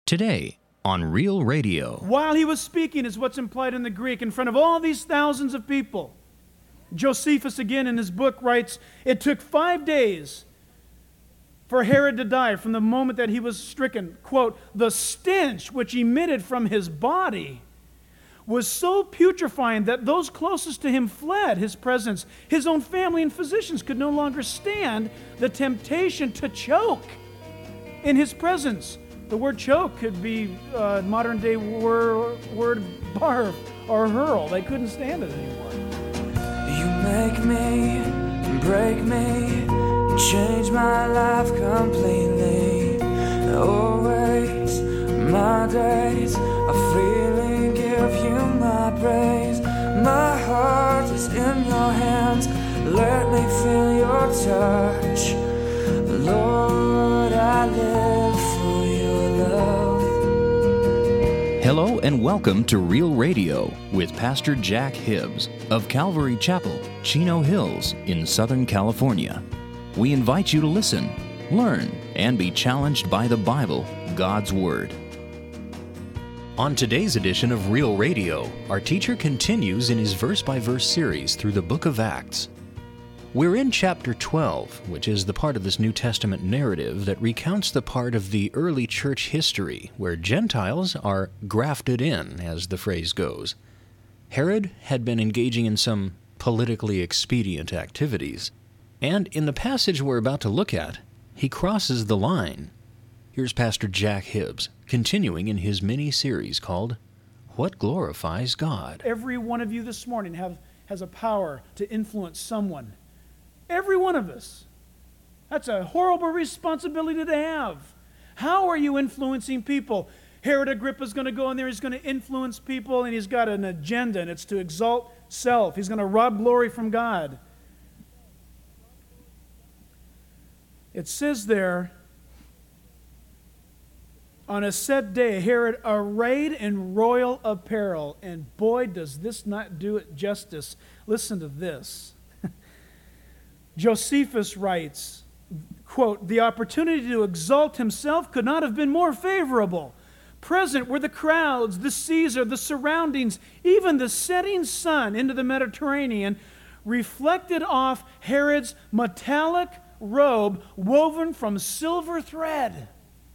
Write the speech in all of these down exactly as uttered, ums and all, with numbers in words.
Today on Real Radio. While he was speaking, is what's implied in the Greek, in front of all these thousands of people. Josephus, again, in his book, writes, it took five days for Herod to die from the moment that he was stricken. Quote, the stench which emitted from his body was so putrefying that those closest to him fled his presence. His own family and physicians could no longer stand the temptation to choke in his presence. The word choke could be uh, modern day wor- word barf or hurl. They couldn't stand it anymore. You make me, break me, change my life completely. Always my days are freely give you my praise. My heart is in your hands. Let me feel your touch. Lord, I live for your love. Hello and welcome to Real Radio with Pastor Jack Hibbs of Calvary Chapel, Chino Hills in Southern California. We invite you to listen, learn, and be challenged by the Bible, God's Word. On today's edition of Real Radio, our teacher continues in his verse-by-verse series through the book of Acts. We're in chapter twelve, which is the part of this New Testament narrative that recounts the part of the early church history where Gentiles are grafted in, as the phrase goes. Herod had been engaging in some politically expedient activities, and in the passage we're about to look at, he crosses the line. Here's Pastor Jack Hibbs, continuing in his mini-series called, What Glorifies God? Every one of you this morning have, has a power to influence someone. Every one of us. That's a horrible responsibility to have. How are you influencing people? Herod Agrippa's going to go in there, he's going to influence people, and he's got an agenda, and it's to exalt self. He's going to rob glory from God. It says there, on a set day, Herod arrayed in royal apparel, and boy, does this not do it justice. Listen to this. Josephus writes, quote, the opportunity to exalt himself could not have been more favorable. Present were the crowds, the Caesar, the surroundings, even the setting sun into the Mediterranean reflected off Herod's metallic robe woven from silver thread,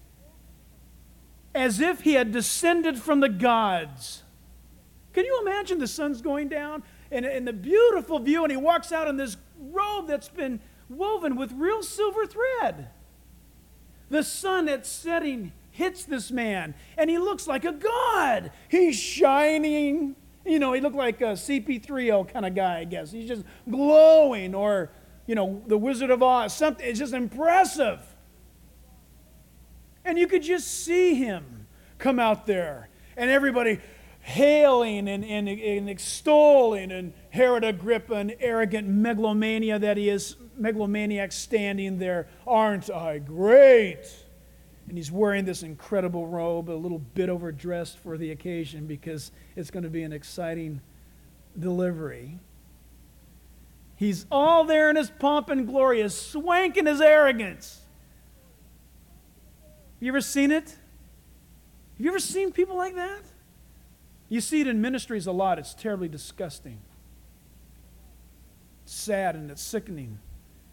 as if he had descended from the gods. Can you imagine the sun's going down and, and the beautiful view, and he walks out in this robe that's been woven with real silver thread. The sun at setting hits this man, and he looks like a god. He's shining. You know, he looked like a C P three O kind of guy, I guess. He's just glowing, or, you know, the Wizard of Oz. Something. It's just impressive. And you could just see him come out there, and everybody hailing and, and, and extolling, and Herod Agrippa, an arrogant megalomania that he is, megalomaniac standing there, aren't I great? And he's wearing this incredible robe, a little bit overdressed for the occasion because it's going to be an exciting delivery. He's all there in his pomp and glory, his swank and his arrogance. Have you ever seen it? Have you ever seen people like that? You see it in ministries a lot. It's terribly disgusting. It's sad and it's sickening.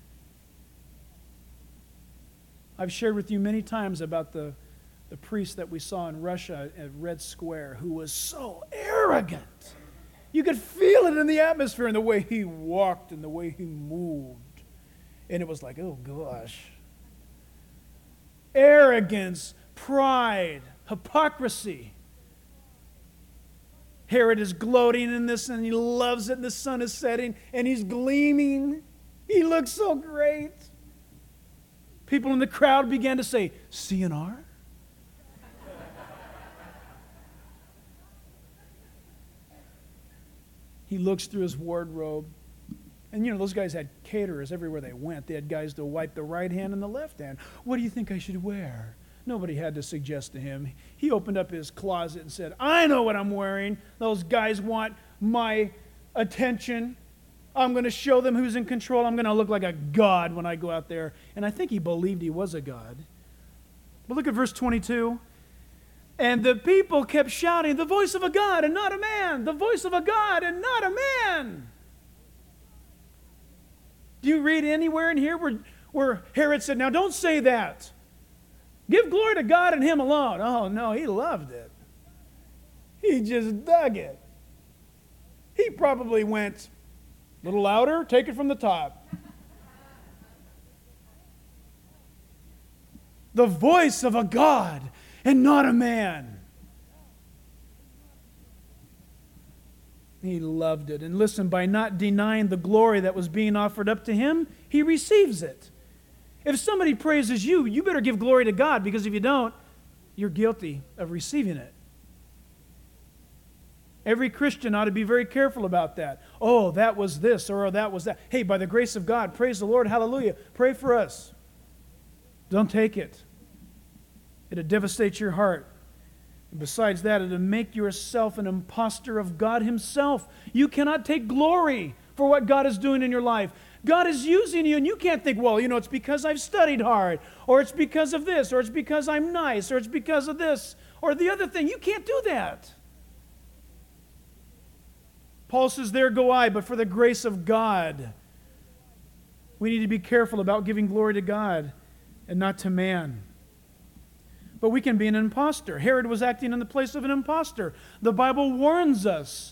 I've shared with you many times about the, the priest that we saw in Russia at Red Square who was so arrogant. You could feel it in the atmosphere and the way he walked and the way he moved. And it was like, oh gosh. Arrogance, pride, hypocrisy. Herod is gloating in this, and he loves it, and the sun is setting, and he's gleaming. He looks so great. People in the crowd began to say, C N R? He looks through his wardrobe, and you know, those guys had caterers everywhere they went. They had guys to wipe the right hand and the left hand. What do you think I should wear? Nobody had to suggest to him. He opened up his closet and said, I know what I'm wearing. Those guys want my attention. I'm going to show them who's in control. I'm going to look like a god when I go out there. And I think he believed he was a god. But look at verse twenty-two. And the people kept shouting, the voice of a God and not a man, the voice of a God and not a man. Do you read anywhere in here where, where Herod said, now don't say that. Give glory to God and him alone. Oh no, he loved it. He just dug it. He probably went, a little louder, take it from the top. The voice of a God and not a man. He loved it. And listen, by not denying the glory that was being offered up to him, he receives it. If somebody praises you, you better give glory to God, because if you don't, you're guilty of receiving it. Every Christian ought to be very careful about that. Oh, that was this, or oh, that was that. Hey, by the grace of God, praise the Lord, hallelujah. Pray for us. Don't take it. It'll devastate your heart. And besides that, it'll make yourself an imposter of God himself. You cannot take glory for what God is doing in your life. God is using you, and you can't think, well, you know, it's because I've studied hard, or it's because of this, or it's because I'm nice, or it's because of this, or the other thing. You can't do that. Paul says, there go I, but for the grace of God. We need to be careful about giving glory to God and not to man. But we can be an imposter. Herod was acting in the place of an imposter. The Bible warns us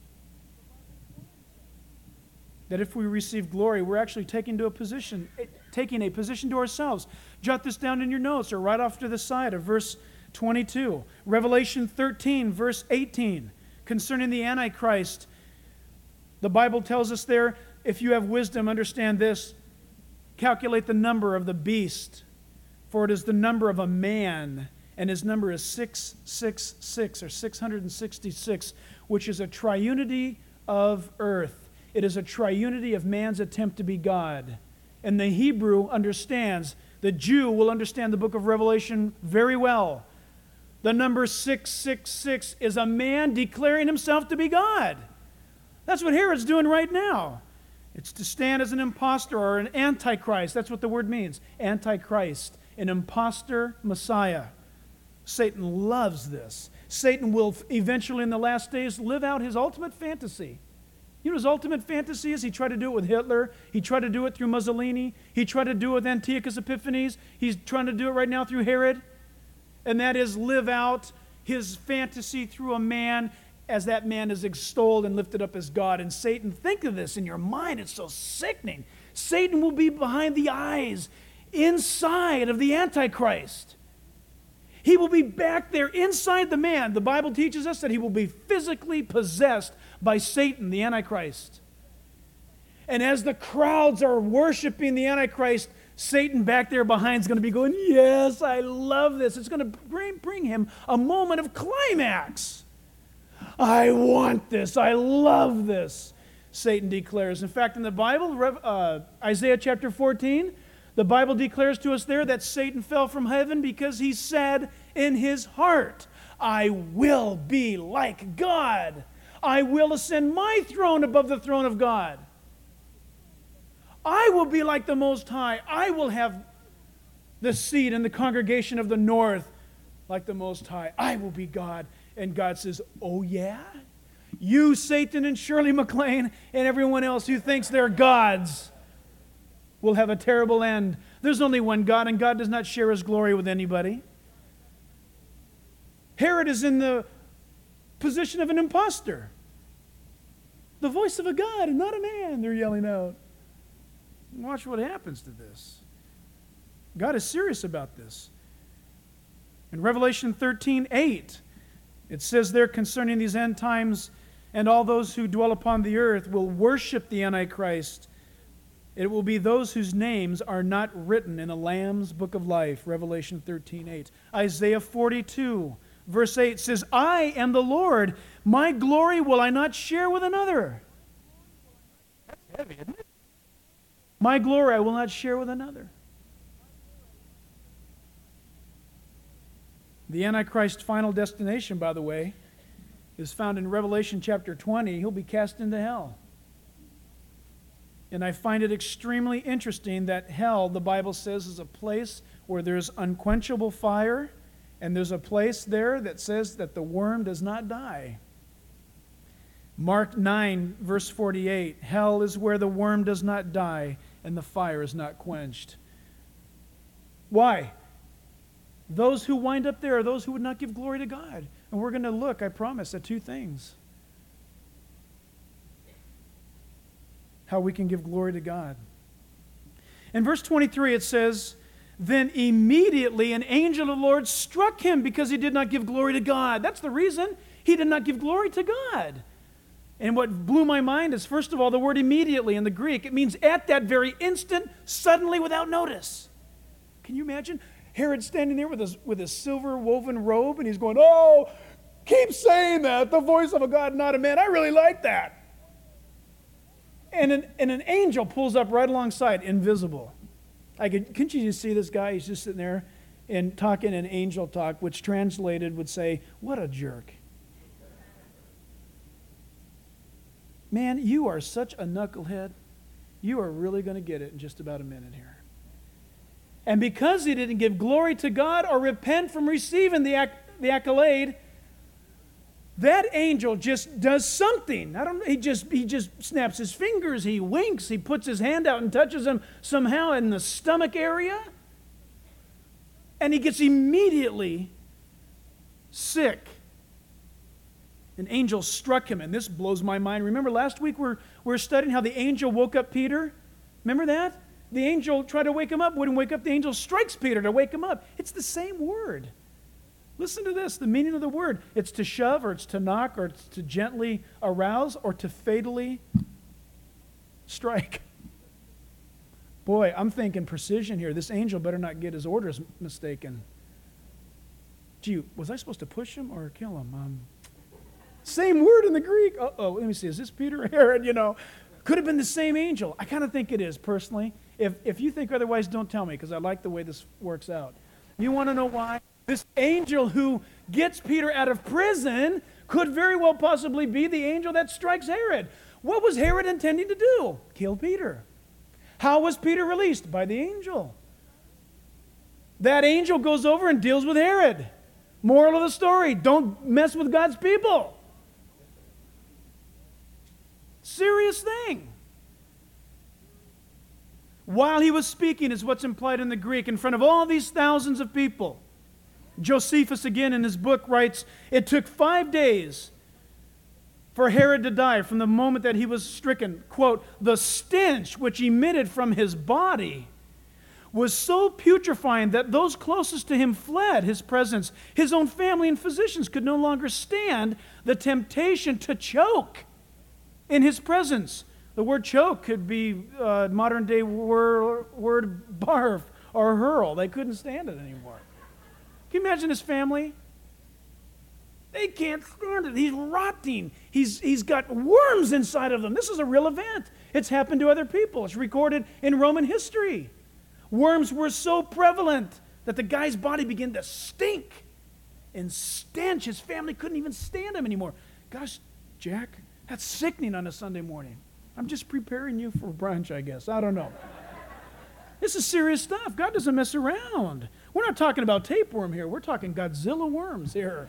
that if we receive glory, we're actually taking to a position, taking a position to ourselves. Jot this down in your notes or right off to the side of verse twenty-two. Revelation thirteen, verse eighteen, concerning the Antichrist. The Bible tells us there, if you have wisdom, understand this, calculate the number of the beast, for it is the number of a man, and his number is six six six, or six hundred sixty-six, which is a triunity of earth. It is a triunity of man's attempt to be God. And the Hebrew understands, the Jew will understand the book of Revelation very well. The number six six six is a man declaring himself to be God. That's what Herod's doing right now. It's to stand as an impostor or an antichrist. That's what the word means. Antichrist, an impostor Messiah. Satan loves this. Satan will eventually in the last days live out his ultimate fantasy. You know his ultimate fantasy is? He tried to do it with Hitler. He tried to do it through Mussolini. He tried to do it with Antiochus Epiphanes. He's trying to do it right now through Herod. And that is live out his fantasy through a man as that man is extolled and lifted up as God. And Satan, think of this in your mind. It's so sickening. Satan will be behind the eyes, inside of the Antichrist. He will be back there inside the man. The Bible teaches us that he will be physically possessed by Satan, the Antichrist. And as the crowds are worshiping the Antichrist, Satan back there behind is going to be going, yes, I love this. It's going to bring, bring him a moment of climax. I want this. I love this, Satan declares. In fact, in the Bible, uh, Isaiah chapter fourteen, the Bible declares to us there that Satan fell from heaven because he said in his heart, I will be like God. I will ascend my throne above the throne of God. I will be like the Most High. I will have the seat in the congregation of the north like the Most High. I will be God. And God says, oh yeah? You, Satan, and Shirley MacLaine, and everyone else who thinks they're gods will have a terrible end. There's only one God, and God does not share his glory with anybody. Herod is in the position of an imposter. The voice of a God and not a man, they're yelling out. Watch what happens to this. God is serious about this. In Revelation thirteen eight, it says there concerning these end times, and all those who dwell upon the earth will worship the Antichrist. It will be those whose names are not written in the Lamb's book of life. Revelation thirteen eight. Isaiah forty-two, verse eight says, I am the Lord. My glory will I not share with another. That's heavy, isn't it? My glory I will not share with another. The Antichrist's final destination, by the way, is found in Revelation chapter twenty. He'll be cast into hell. And I find it extremely interesting that hell, the Bible says, is a place where there's unquenchable fire And there's a place there that says that the worm does not die. Mark nine, verse forty-eight, hell is where the worm does not die and the fire is not quenched. Why? Those who wind up there are those who would not give glory to God. And we're going to look, I promise, at two things. How we can give glory to God. In verse twenty-three it says, then immediately an angel of the Lord struck him because he did not give glory to God. That's the reason. He did not give glory to God. And what blew my mind is, first of all, the word immediately in the Greek. It means at that very instant, suddenly, without notice. Can you imagine? Herod standing there with his, with his silver woven robe, and he's going, oh, keep saying that, the voice of a God, not a man. I really like that. And an, and an angel pulls up right alongside, invisible. I could, couldn't you just see this guy? He's just sitting there and talking in angel talk, which translated would say, what a jerk. Man, you are such a knucklehead. You are really going to get it in just about a minute here. And because he didn't give glory to God or repent from receiving the, acc- the accolade, that angel just does something. I don't. He just he just snaps his fingers. He winks. He puts his hand out and touches him somehow in the stomach area, and he gets immediately sick. An angel struck him, and this blows my mind. Remember last week we're we're studying how the angel woke up Peter. Remember that? The angel tried to wake him up, wouldn't wake up. The angel strikes Peter to wake him up. It's the same word. Listen to this, the meaning of the word. It's to shove, or it's to knock, or it's to gently arouse, or to fatally strike. Boy, I'm thinking precision here. This angel better not get his orders mistaken. Gee, was I supposed to push him or kill him? Um, same word in the Greek. Uh-oh, let me see. Is this Peter or Herod? You know, could have been the same angel. I kind of think it is, personally. If, if you think otherwise, don't tell me, because I like the way this works out. You want to know why? This angel who gets Peter out of prison could very well possibly be the angel that strikes Herod. What was Herod intending to do? Kill Peter. How was Peter released? By the angel. That angel goes over and deals with Herod. Moral of the story, don't mess with God's people. Serious thing. While he was speaking, is what's implied in the Greek, in front of all these thousands of people. Josephus, again, in his book, writes, it took five days for Herod to die from the moment that he was stricken. Quote, the stench which emitted from his body was so putrefying that those closest to him fled his presence. His own family and physicians could no longer stand the temptation to choke in his presence. The word choke could be uh, modern day word, word barf or hurl. They couldn't stand it anymore. Can you imagine his family? They can't stand it. He's rotting. He's, he's got worms inside of them. This is a real event. It's happened to other people. It's recorded in Roman history. Worms were so prevalent that the guy's body began to stink and stench. His family couldn't even stand him anymore. Gosh, Jack, that's sickening on a Sunday morning. I'm just preparing you for brunch, I guess. I don't know. This is serious stuff. God doesn't mess around. We're not talking about tapeworm here. We're talking Godzilla worms here.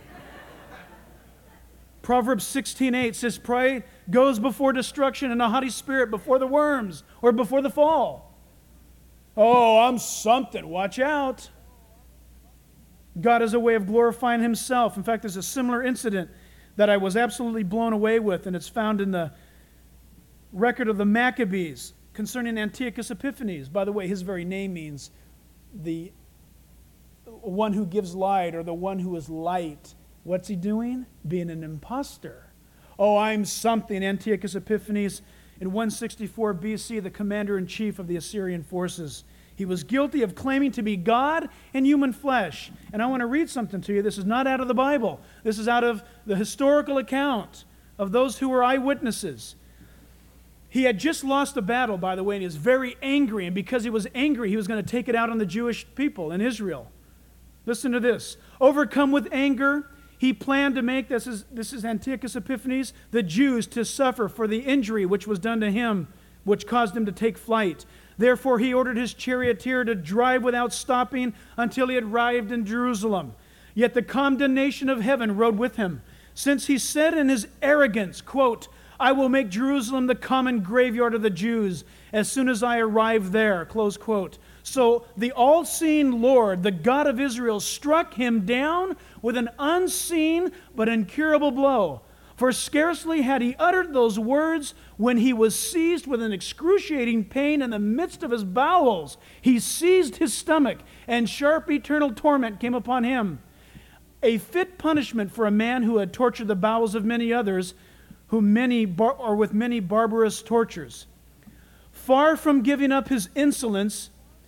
Proverbs sixteen eight says, pride goes before destruction and a haughty spirit before the worms or before the fall. Oh, I'm something. Watch out. God has a way of glorifying himself. In fact, there's a similar incident that I was absolutely blown away with, and it's found in the record of the Maccabees concerning Antiochus Epiphanes. By the way, his very name means the one who gives light, or the one who is light. What's he doing? Being an imposter. Oh, I'm something. Antiochus Epiphanes, in one sixty-four B C, the commander-in-chief of the Assyrian forces. He was guilty of claiming to be God in human flesh. And I want to read something to you. This is not out of the Bible. This is out of the historical account of those who were eyewitnesses. He had just lost a battle, by the way, and he was very angry. And because he was angry, he was going to take it out on the Jewish people in Israel. Listen to this. Overcome with anger, he planned to make, this is, this is Antiochus Epiphanes, the Jews to suffer for the injury which was done to him, which caused him to take flight. Therefore, he ordered his charioteer to drive without stopping until he had arrived in Jerusalem. Yet the condemnation of heaven rode with him, since he said in his arrogance, quote, I will make Jerusalem the common graveyard of the Jews as soon as I arrive there, close quote. So the all-seeing Lord, the God of Israel, struck him down with an unseen but incurable blow. For scarcely had he uttered those words when he was seized with an excruciating pain in the midst of his bowels. He seized his stomach, and sharp eternal torment came upon him. A fit punishment for a man who had tortured the bowels of many others, who many bar- or with many barbarous tortures. Far from giving up his insolence,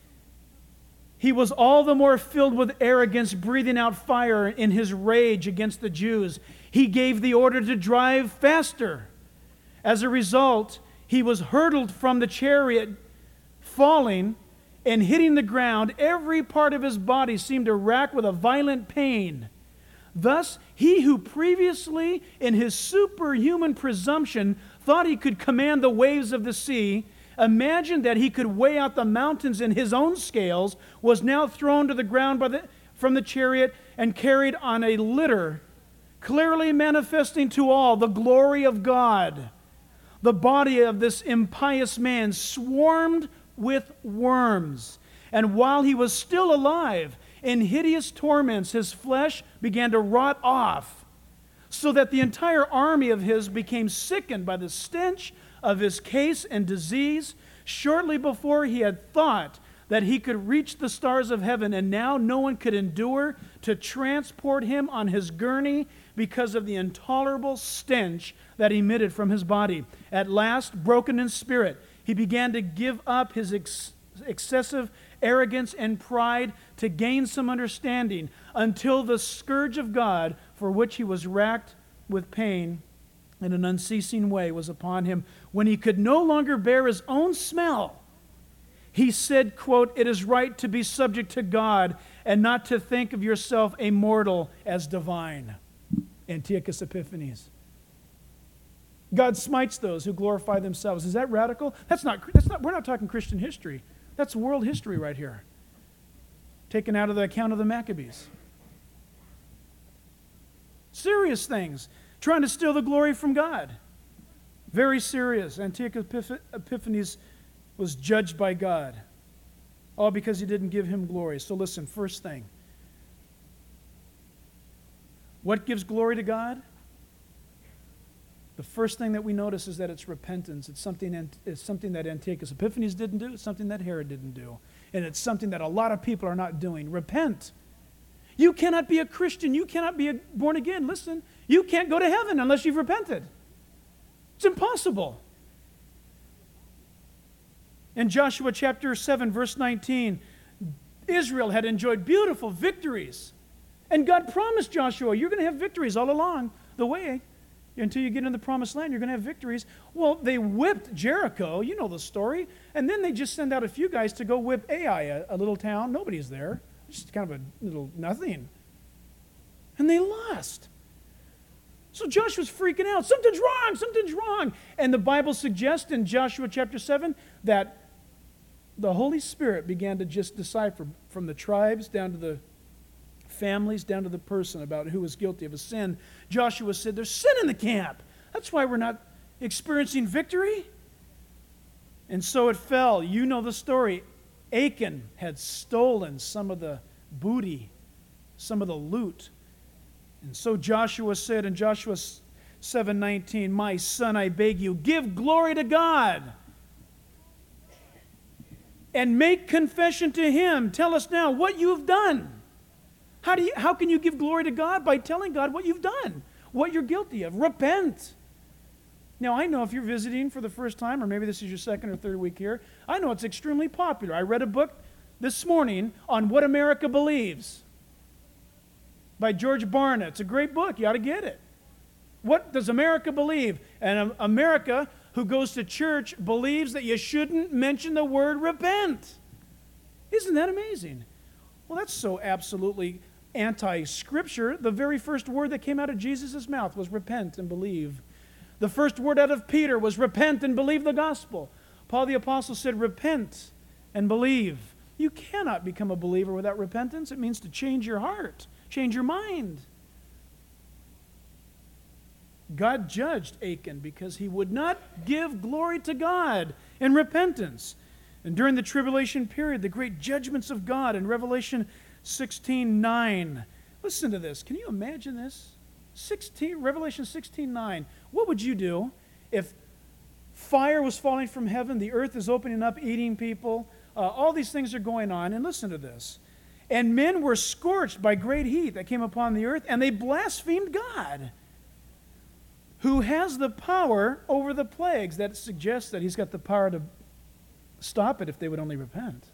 he was all the more filled with arrogance, breathing out fire in his rage against the Jews. He gave the order to drive faster. As a result, he was hurtled from the chariot, falling and hitting the ground. Every part of his body seemed to rack with a violent pain. Thus, he who previously, in his superhuman presumption, thought he could command the waves of the sea, imagined that he could weigh out the mountains in his own scales, was now thrown to the ground by the, from the chariot and carried on a litter, clearly manifesting to all the glory of God. The body of this impious man swarmed with worms, and while he was still alive, in hideous torments, his flesh began to rot off, so that the entire army of his became sickened by the stench of his case and disease. Shortly before he had thought that he could reach the stars of heaven, and now no one could endure to transport him on his gurney because of the intolerable stench that emitted from his body. At last, broken in spirit, he began to give up his ex- excessive arrogance and pride to gain some understanding, until the scourge of God, for which he was racked with pain in an unceasing way, was upon him. When he could no longer bear his own smell, he said, quote, it is right to be subject to God and not to think of yourself a mortal as divine. Antiochus Epiphanes. God smites those who glorify themselves. Is that radical? That's not, that's not, we're not talking Christian history. That's world history right here, taken out of the account of the Maccabees. Serious things, trying to steal the glory from God. Very serious. Antiochus Epiphanes was judged by God, all because he didn't give him glory. So listen, first thing. What gives glory to God? The first thing that we notice is that it's repentance. It's something, it's something that Antiochus Epiphanes didn't do. It's something that Herod didn't do. And it's something that a lot of people are not doing. Repent. You cannot be a Christian. You cannot be a born again. Listen, you can't go to heaven unless you've repented. It's impossible. In Joshua chapter seven, verse nineteen, Israel had enjoyed beautiful victories. And God promised Joshua, you're going to have victories all along the way. Until you get in the promised land, you're going to have victories. Well, they whipped Jericho. You know the story. And then they just send out a few guys to go whip Ai, a, a little town. Nobody's there. Just kind of a little nothing. And they lost. So Joshua's freaking out. Something's wrong. Something's wrong. And the Bible suggests in Joshua chapter seven that the Holy Spirit began to just decipher from the tribes down to the families, down to the person, about who was guilty of a sin. Joshua said, there's sin in the camp. That's why we're not experiencing victory. And so it fell. You know the story. Achan had stolen some of the booty, some of the loot. And so Joshua said in Joshua seven nineteen, my son, I beg you, give glory to God and make confession to him. Tell us now what you have done. How do you, how can you give glory to God? By telling God what you've done, what you're guilty of. Repent. Now, I know if you're visiting for the first time, or maybe this is your second or third week here, I know it's extremely popular. I read a book this morning on What America Believes by George Barna. It's a great book. You ought to get it. What does America believe? And America, who goes to church, believes that you shouldn't mention the word repent. Isn't that amazing? Well, that's so absolutely anti-Scripture. The very first word that came out of Jesus' mouth was repent and believe. The first word out of Peter was repent and believe the gospel. Paul the Apostle said repent and believe. You cannot become a believer without repentance. It means to change your heart, change your mind. God judged Achan because he would not give glory to God in repentance. And during the tribulation period, the great judgments of God in Revelation sixteen nine. Listen to this. Can you imagine this? sixteen, Revelation sixteen nine. What would you do if fire was falling from heaven, the earth is opening up, eating people, uh, all these things are going on, and listen to this. And men were scorched by great heat that came upon the earth, and they blasphemed God, who has the power over the plagues. That suggests that he's got the power to stop it if they would only repent.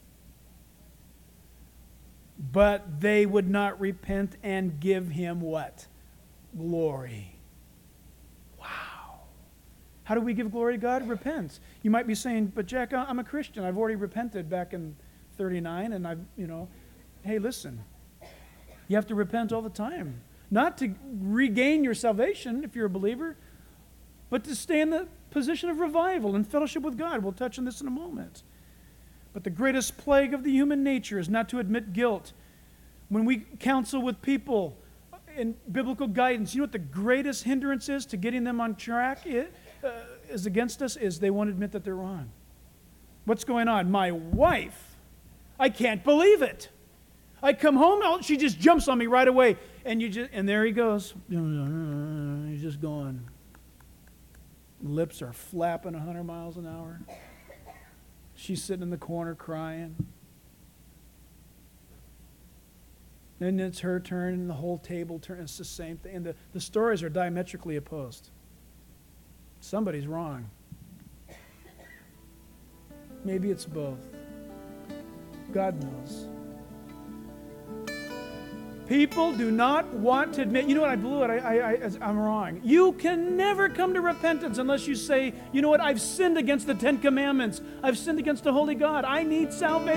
But they would not repent and give him what? Glory. Wow. How do we give glory to God? Repent. You might be saying, but Jack, I'm a Christian. I've already repented back in thirty-nine, and I've, you know, hey, listen. You have to repent all the time. Not to regain your salvation if you're a believer, but to stay in the position of revival and fellowship with God. We'll touch on this in a moment. But the greatest plague of the human nature is not to admit guilt. When we counsel with people in biblical guidance, you know what the greatest hindrance is to getting them on track it, uh, is against us, is they won't admit that they're wrong. What's going on? My wife, I can't believe it. I come home, she just jumps on me right away. And you just, and there he goes. He's just going. Lips are flapping one hundred miles an hour. She's sitting in the corner crying. Then it's her turn, and the whole table turns. It's the same thing. And the, the stories are diametrically opposed. Somebody's wrong. Maybe it's both. God knows. People do not want to admit, you know what, I blew it, I, I, I, I'm wrong. You can never come to repentance unless you say, you know what, I've sinned against the Ten Commandments. I've sinned against the Holy God. I need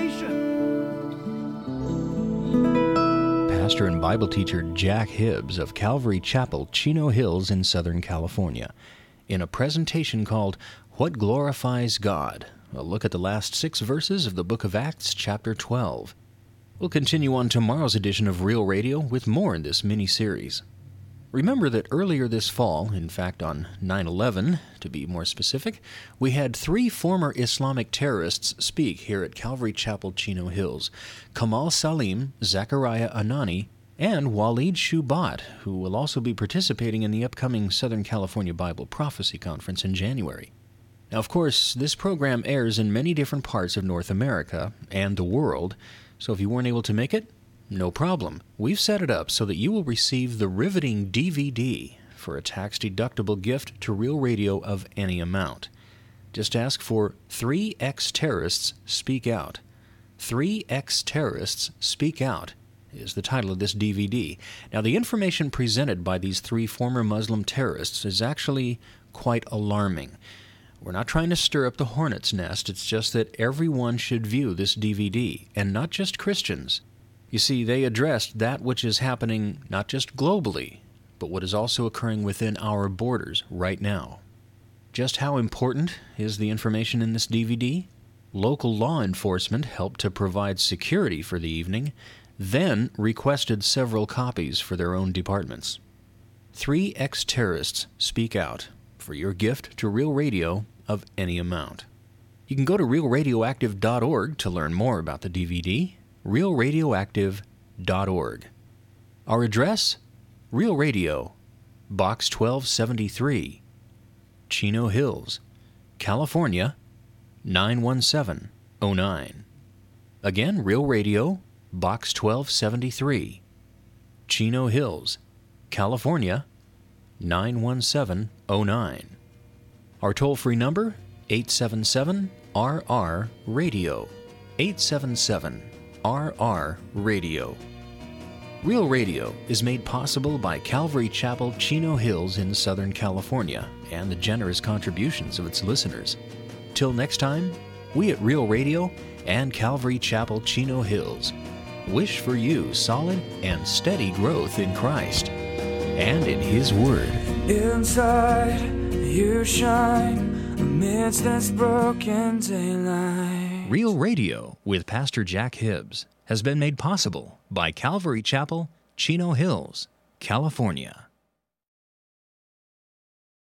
salvation. Pastor and Bible teacher Jack Hibbs of Calvary Chapel, Chino Hills in Southern California, in a presentation called What Glorifies God? A look at the last six verses of the book of Acts, chapter twelve. We'll continue on tomorrow's edition of Real Radio with more in this mini-series. Remember that earlier this fall, in fact on nine eleven, to be more specific, we had three former Islamic terrorists speak here at Calvary Chapel, Chino Hills: Kamal Salim, Zachariah Anani, and Waleed Shubat, who will also be participating in the upcoming Southern California Bible Prophecy Conference in January. Now, of course, this program airs in many different parts of North America and the world, so if you weren't able to make it, no problem. We've set it up so that you will receive the riveting D V D for a tax-deductible gift to Real Radio of any amount. Just ask for Three Ex-Terrorists Speak Out. Three Ex-Terrorists Speak Out is the title of this D V D. Now, the information presented by these three former Muslim terrorists is actually quite alarming. We're not trying to stir up the hornet's nest. It's just that everyone should view this D V D, and not just Christians. You see, they addressed that which is happening not just globally, but what is also occurring within our borders right now. Just how important is the information in this D V D? Local law enforcement helped to provide security for the evening, then requested several copies for their own departments. Three Ex-Terrorists Speak Out, for your gift to Real Radio of any amount. You can go to real radioactive dot org to learn more about the D V D, real radioactive dot org. Our address? Real Radio, Box twelve seventy-three, Chino Hills, California, nine one seven oh nine. Again, Real Radio, Box twelve seventy-three, Chino Hills, California, nine one seven oh nine. Our toll-free number, eight seven seven R R radio, eight seven seven R R radio. Real Radio is made possible by Calvary Chapel, Chino Hills in Southern California and the generous contributions of its listeners. Till next time, we at Real Radio and Calvary Chapel, Chino Hills wish for you solid and steady growth in Christ and in His Word. Inside you shine amidst this broken daylight. Real Radio with Pastor Jack Hibbs has been made possible by Calvary Chapel, Chino Hills, California.